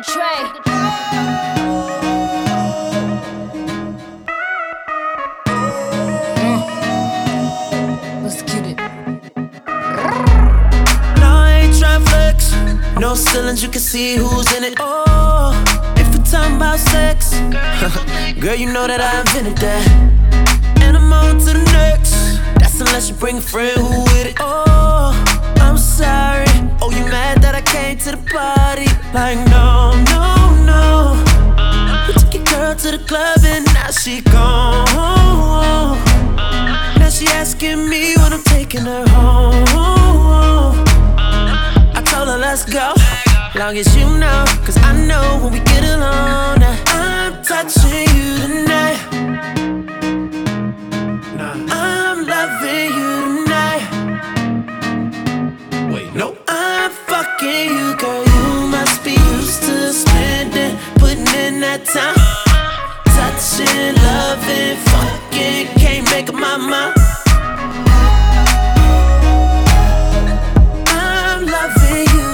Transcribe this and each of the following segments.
nigga Trey. Let's get it. No, I ain't tryna flex. No ceilings, you can see who's in it. Oh, if we're talking about sex, girl, you know that I invented that. And I'm on to the next. That's unless you bring a friend who with it. Oh, I'm sorry. Oh, you mad that I came to the party? Like, no, no, no. You took your girl to the club and now she gone. Now she asking me when I'm taking her home. I told her let's go, long as you know, cause I know when we get alone. Now I'm touching you tonight. I'm loving you tonight. Wait, no, I'm fucking you, girl. You must be used to spending, putting in that time. Touching, loving, fucking, can't make up my mind. I'm loving you.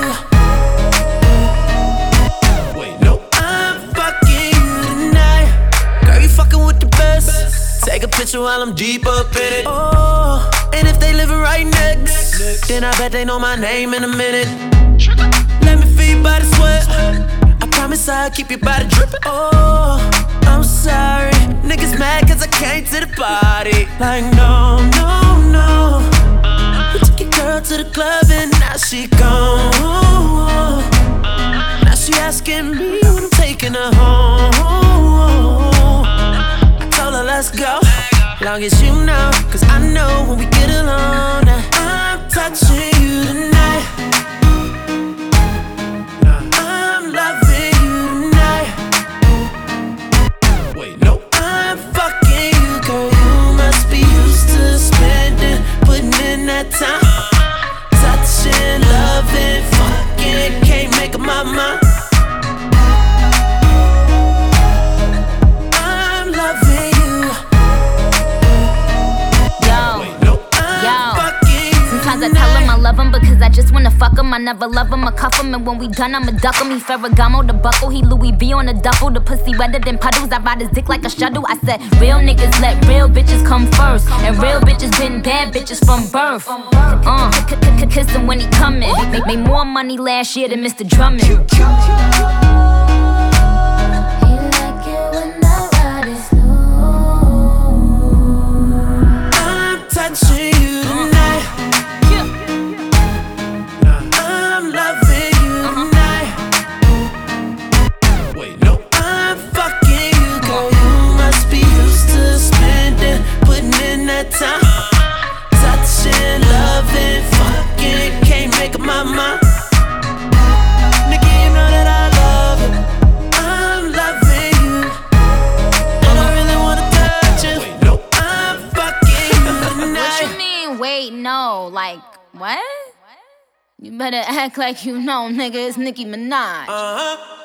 Wait, no, I'm fucking you tonight. Girl, you fucking with the best. Take a picture while I'm deep up in it. Oh, and if they living right next, then I bet they know my name in a minute. Let me feel your body sweat. I promise I'll keep your body dripping. Oh, I'm sorry, niggas mad cause I came to the party. Like, no, no, no. You took your girl to the club and now she gone. Now she asking me when I'm taking her home. I told her let's go, long as you know, cause I know when we get alone. Now I'm touching you tonight. I'm loving you tonight. Wait, no, I'm fucking you, girl. You must be used to spending, putting in that time. Touching, loving, fucking, can't make up my mind. I'm loving you. Yo, Wait, no, I'm fucking you. sometimes I tell him I love him because I just wanna fuck him. I never love him, I cuff him, and when we done, I'ma duck him. He Ferragamo, the buckle, he Louis V on the duffel. The pussy wetter than puddles, I ride his dick like a shuttle. I said, real niggas let real bitches come first, and real bitches been bad bitches from birth. Kiss him when he comin'. Made more money last year than Mr. Drummond. I'm touching you tonight. I'm loving you tonight. Wait, no, I'm fucking you, girl. You must be used to spending, putting in that time. Touching, loving, fucking, can't make up my mind. Nigga, you know that I love you. I'm loving you, and I really wanna touch you. Wait, no, I'm fucking you tonight. What you mean, wait, no? Like, what? You better act like you know, nigga, it's Nicki Minaj. Uh-huh.